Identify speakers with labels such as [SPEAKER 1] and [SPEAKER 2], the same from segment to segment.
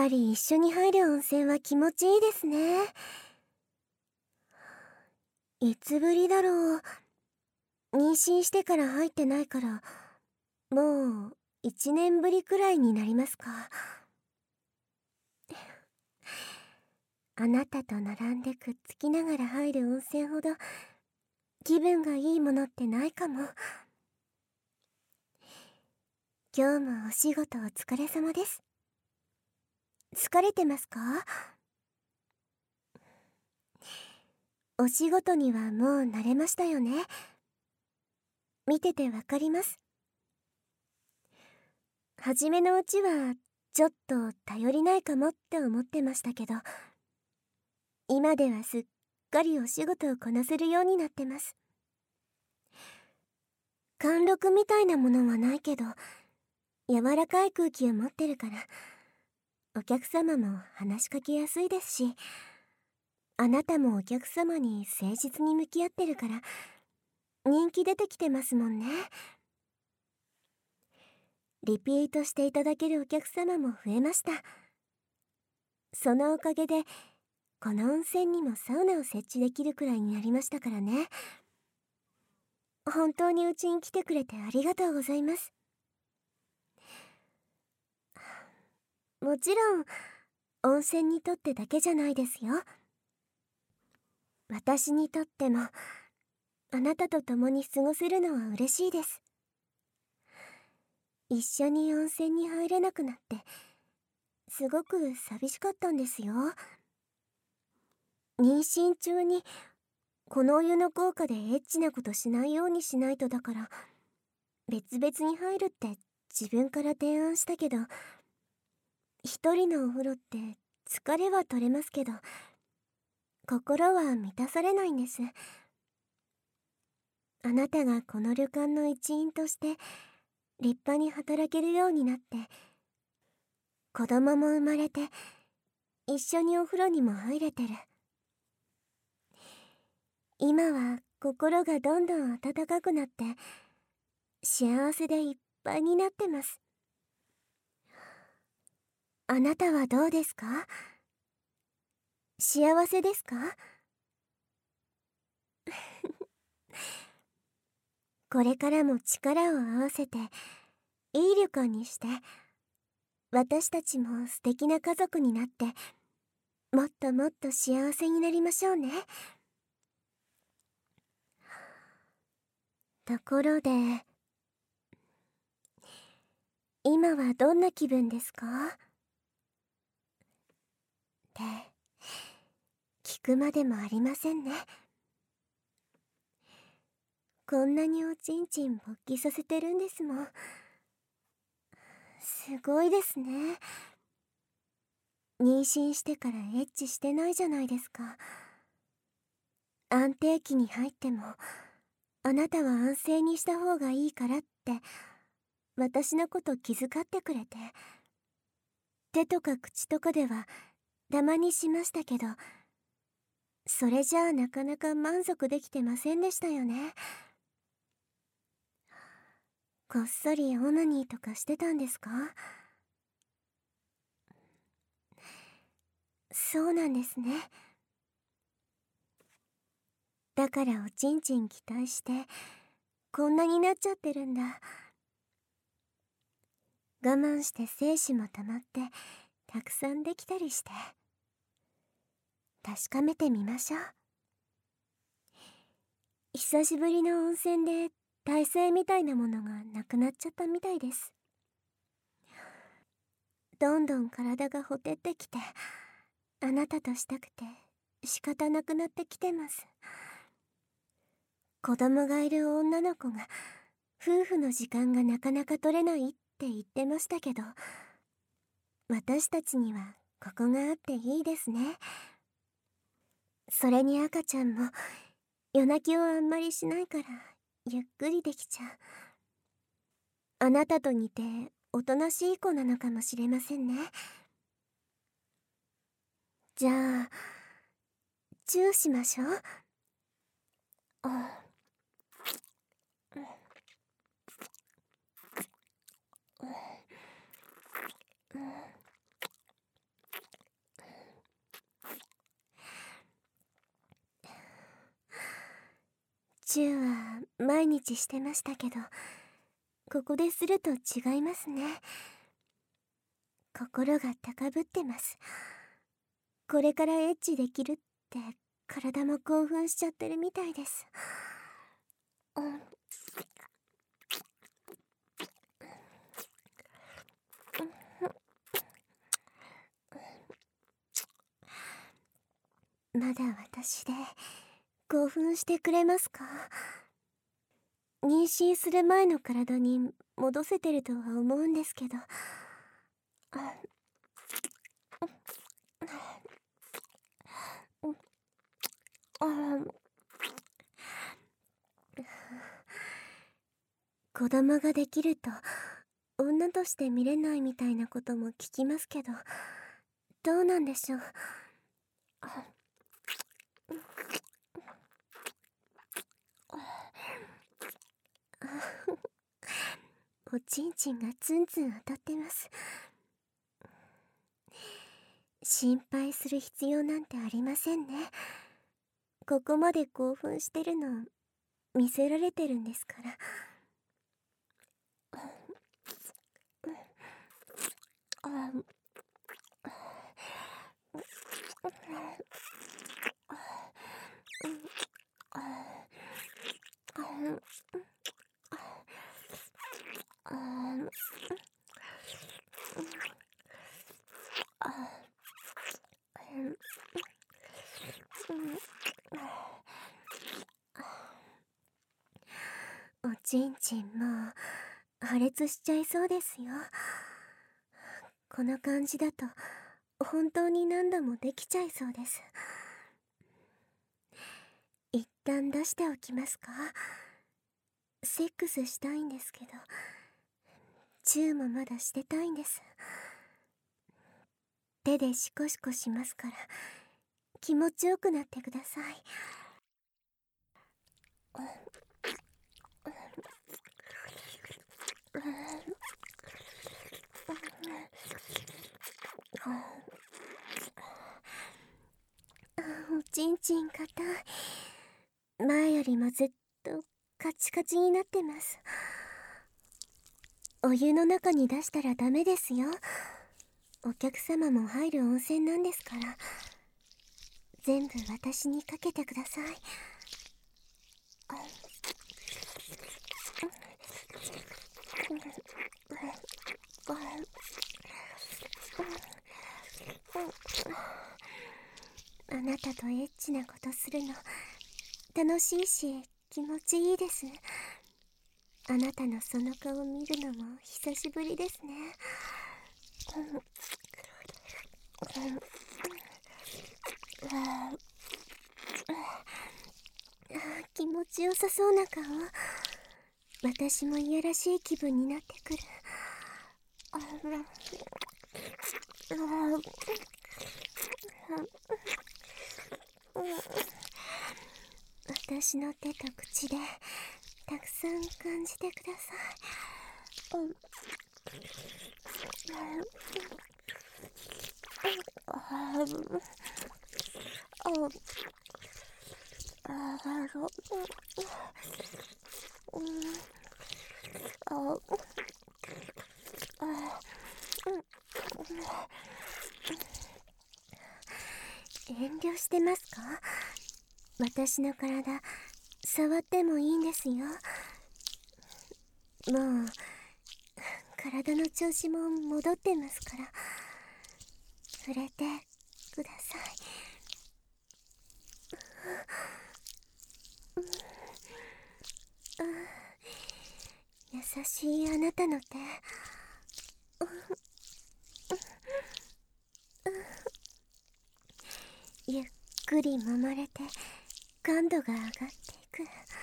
[SPEAKER 1] り一緒に入る温泉は気持ちいいですね。いつぶりだろう。妊娠してから入ってないから、もう1年ぶりくらいになりますか。あなたと並んでくっつきながら入る温泉ほど気分がいいものってないかも。今日もお仕事お疲れ様です。疲れてますか？お仕事にはもう慣れましたよね。見ててわかります。初めのうちはちょっと頼りないかもって思ってましたけど、今ではすっかりお仕事をこなせるようになってます。貫禄みたいなものはないけど、柔らかい空気を持ってるから、お客様も話しかけやすいですし、あなたもお客様に誠実に向き合ってるから人気出てきてますもんね。リピートしていただけるお客様も増えました。そのおかげでこの温泉にもサウナを設置できるくらいになりましたからね。本当にうちに来てくれてありがとうございます。もちろん温泉にとってだけじゃないですよ。私にとってもあなたと共に過ごせるのは嬉しいです。一緒に温泉に入れなくなってすごく寂しかったんですよ。妊娠中にこのお湯の効果でエッチなことしないようにしないとだから別々に入るって自分から提案したけど、一人のお風呂って疲れは取れますけど心は満たされないんです。あなたがこの旅館の一員として立派に働けるようになって子供も生まれて一緒にお風呂にも入れてる。今は心がどんどん温かくなって幸せでいっぱいになってます。あなたはどうですか？幸せですか？これからも力を合わせていい旅館にして私たちも素敵な家族になってもっともっと幸せになりましょうね。ところで今はどんな気分ですか？って聞くまでもありませんね。こんなにおちんちん勃起させてるんですもん。すごいですね。妊娠してからエッチしてないじゃないですか。安定期に入ってもあなたは安静にした方がいいからって私のこと気遣ってくれて、手とか口とかではたまにしましたけど、それじゃあなかなか満足できてませんでしたよね。こっそりオナニーとかしてたんですか？そうなんですね。だからおちんちん期待してこんなになっちゃってるんだ。我慢して精子も溜まってたくさんできたりして確かめてみましょう。久しぶりの温泉で耐性みたいなものがなくなっちゃったみたいです。どんどん体がほてってきてあなたとしたくて仕方なくなってきてます。子供がいる女の子が夫婦の時間がなかなか取れないって言ってましたけど、私たちにはここがあっていいですね。それに赤ちゃんも夜泣きをあんまりしないからゆっくりできちゃう。あなたと似ておとなしい子なのかもしれませんね。じゃあチューしましょう。あ、 毎日してましたけど、ここですると違いますね。心が高ぶってます。これからエッチできるって体も興奮しちゃってるみたいです。まだ私で興奮してくれますか？妊娠する前の体に戻せてるとは思うんですけど。子供ができると女として見れないみたいなことも聞きますけど、どうなんでしょう。おちんちんがツンツン当たってます。心配する必要なんてありませんね。ここまで興奮してるの見せられてるんですから。おちんちんもう破裂しちゃいそうですよ。この感じだと本当に何度もできちゃいそうです。一旦出しておきますか？セックスしたいんですけど、チューもまだしてたいんです。手でシコシコしますから気持ちよくなってください。おちんちん硬い。前よりもずっとカチカチになってます。お湯の中に出したらダメですよ。お客様も入る温泉なんですから。全部私にかけてください。あなたとエッチなことするの楽しいし気持ちいいです。あなたのその顔見るのも久しぶりですね。気持ちよさそうな顔。私もいやらしい気分になってくる。私の手と口でたくさん感じてください。遠慮してますか？私の体触ってもいいんですよ。もう体の調子も戻ってますから触れてください。優しいあなたの手。ゆっくり揉まれて感度が上がっていく。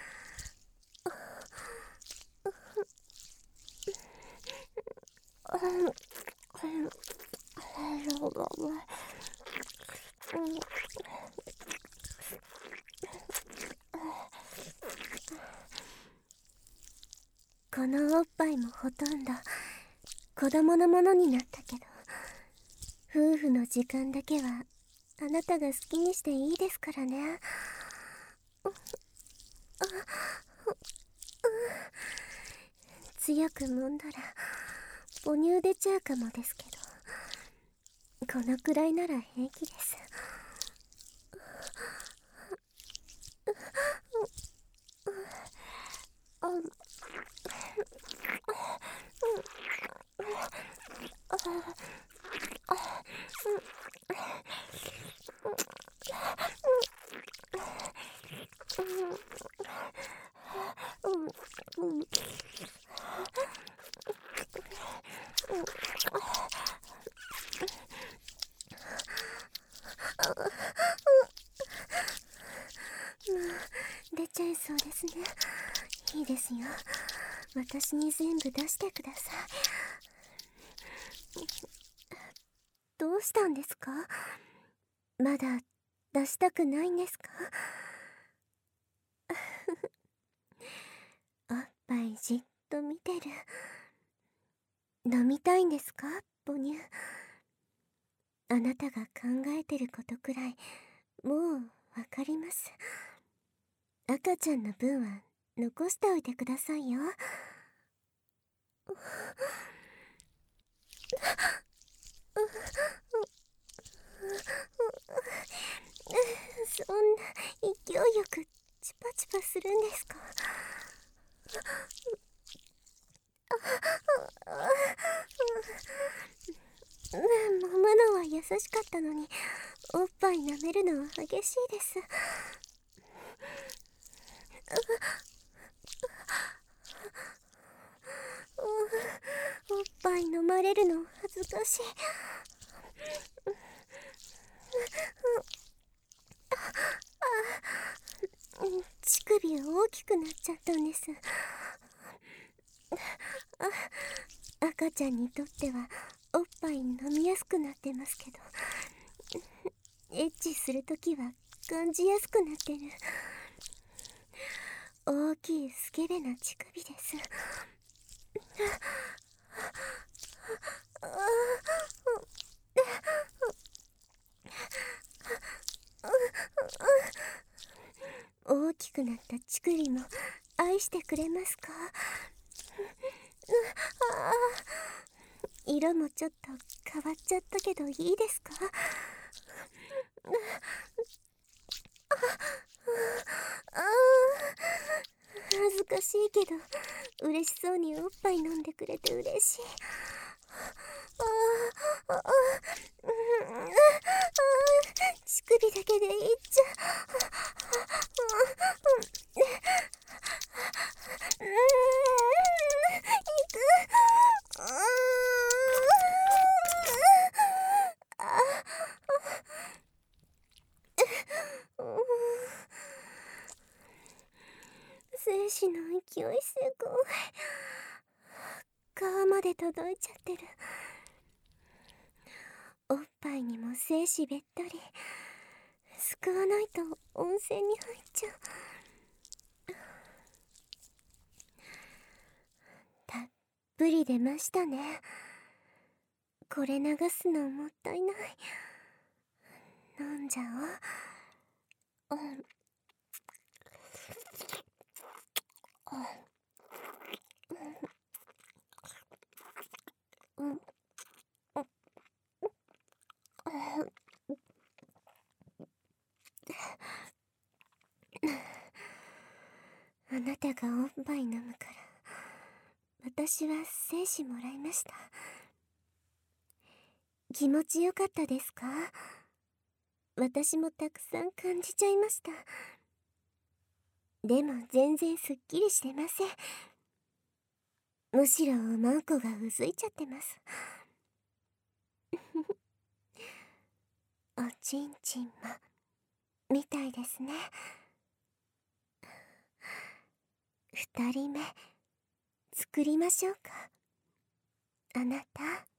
[SPEAKER 1] このおっぱいもほとんど子供のものになったけど、夫婦の時間だけはあなたが好きにしていいですからね。 強く揉んだら母乳出ちゃうかもですけど、このくらいなら平気です。出ちゃいそうですね。いいですよ、私に全部出してください。どうしたんですか？まだ出したくないんですか？おっぱいじっと見てる。飲みたいんですか、母乳。あなたが考えてることくらいもうわかります。赤ちゃんの分は残しておいてくださいよ。そんな勢いよくチュパチュパするんですか？揉むのは優しかったのに、おっぱい舐めるのは激しいです。おっぱい飲まれるの恥ずかしい。乳首が大きくなっちゃったんです。赤ちゃんにとってはおっぱい飲みやすくなってますけど、エッチするときは感じやすくなってる。大きいスケベな乳首です。大きくなった乳首も愛してくれますか？色もちょっと変わっちゃったけどいいですか？恥ずかしいけど嬉しそうにおっぱい飲んでくれて嬉しい。乳首だけでいっちゃいく。精子の勢いすごい。皮まで届いちゃってる。おっぱいにも精子べったり。すくわないと温泉に入っちゃう。たっぷり出ましたね。これ流すのもったいない。飲んじゃおう。あなたがおっぱい飲むから私は精子もらいました。気持ちよかったですか？私もたくさん感じちゃいました。でも全然すっきりしてません。むしろマンコがうずいちゃってます。おちんちんもみたいですね。2人目作りましょうか。あなた。